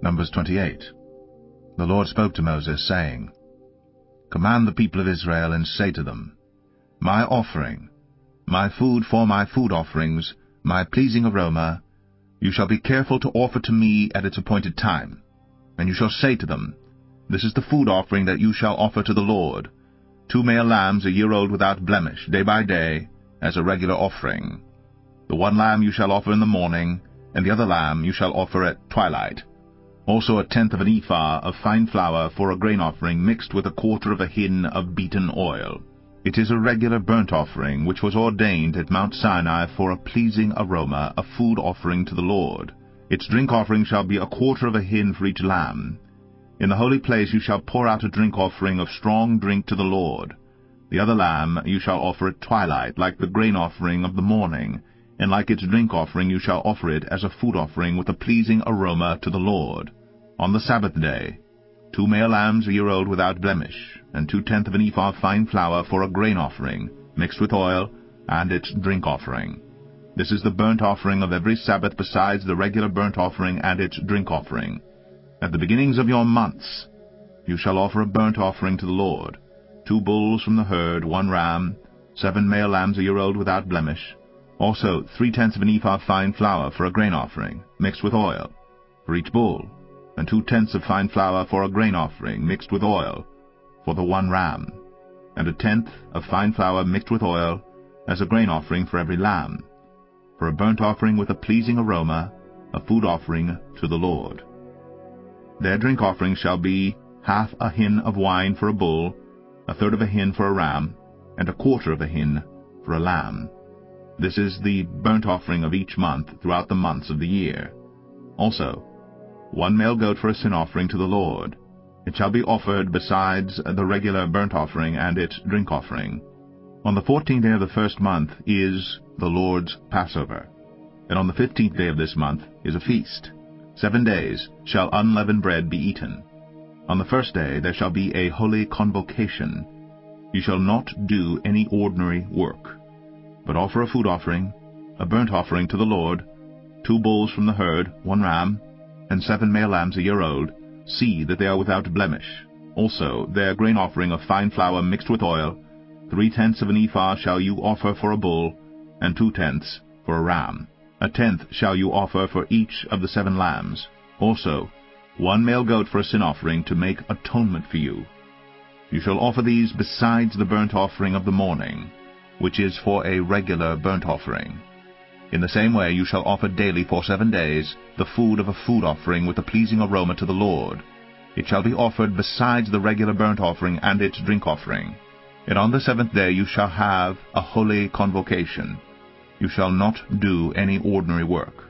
Numbers 28. The Lord spoke to Moses, saying, Command the people of Israel, and say to them, My offering, my food for my food offerings, my pleasing aroma, you shall be careful to offer to me at its appointed time. And you shall say to them, This is the food offering that you shall offer to the Lord, 2 male lambs a year old without blemish, day by day, as a regular offering. The one lamb you shall offer in the morning, and the other lamb you shall offer at twilight. Also 1/10 of an ephah of fine flour for a grain offering, mixed with 1/4 of a hin of beaten oil. It is a regular burnt offering, which was ordained at Mount Sinai for a pleasing aroma, a food offering to the Lord. Its drink offering shall be 1/4 of a hin for each lamb. In the holy place you shall pour out a drink offering of strong drink to the Lord. The other lamb you shall offer at twilight, like the grain offering of the morning, and like its drink offering you shall offer it as a food offering with a pleasing aroma to the Lord. On the Sabbath day, 2 male lambs a year old without blemish, and 2/10 of an ephah of fine flour for a grain offering, mixed with oil, and its drink offering. This is the burnt offering of every Sabbath, besides the regular burnt offering and its drink offering. At the beginnings of your months you shall offer a burnt offering to the Lord, 2 bulls from the herd, 1 ram, 7 male lambs a year old without blemish, also 3/10 of an ephah of fine flour for a grain offering, mixed with oil, for each bull, and 2/10 of fine flour for a grain offering, mixed with oil, for the 1 ram, and 1/10 of fine flour mixed with oil, as a grain offering for every lamb, for a burnt offering with a pleasing aroma, a food offering to the Lord. Their drink offering shall be 1/2 a hin of wine for a bull, 1/3 of a hin for a ram, and 1/4 of a hin for a lamb. This is the burnt offering of each month throughout the months of the year. Also 1 male goat for a sin offering to the Lord. It shall be offered besides the regular burnt offering and its drink offering. On the 14th day of the first month is the Lord's Passover, and on the 15th day of this month is a feast. 7 days shall unleavened bread be eaten. On the first day there shall be a holy convocation. You shall not do any ordinary work, but offer a food offering, a burnt offering to the Lord, 2 bulls from the herd, 1 ram, and 7 male lambs a year old. See that they are without blemish. Also their grain offering of fine flour mixed with oil, 3/10 of an ephah shall you offer for a bull, and 2/10 for a ram. 1/10 shall you offer for each of the 7 lambs. Also 1 male goat for a sin offering, to make atonement for you. You shall offer these besides the burnt offering of the morning, which is for a regular burnt offering. In the same way you shall offer daily for 7 days the food of a food offering with a pleasing aroma to the Lord. It shall be offered besides the regular burnt offering and its drink offering. And on the 7th day you shall have a holy convocation. You shall not do any ordinary work.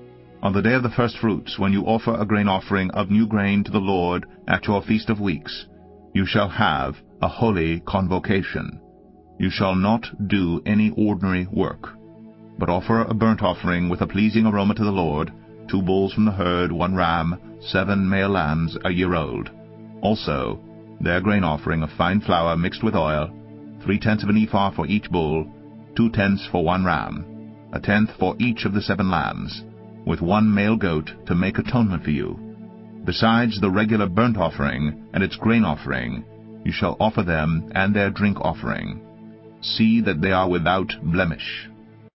On the day of the first fruits, when you offer a grain offering of new grain to the Lord at your Feast of Weeks, you shall have a holy convocation. You shall not do any ordinary work, but offer a burnt offering with a pleasing aroma to the Lord, 2 bulls from the herd, 1 ram, 7 male lambs a year old. Also their grain offering of fine flour mixed with oil, 3/10 of an ephah for each bull, 2/10 for 1 ram, 1/10 for each of the 7 lambs, with 1 male goat to make atonement for you. Besides the regular burnt offering and its grain offering, you shall offer them and their drink offering. See that they are without blemish.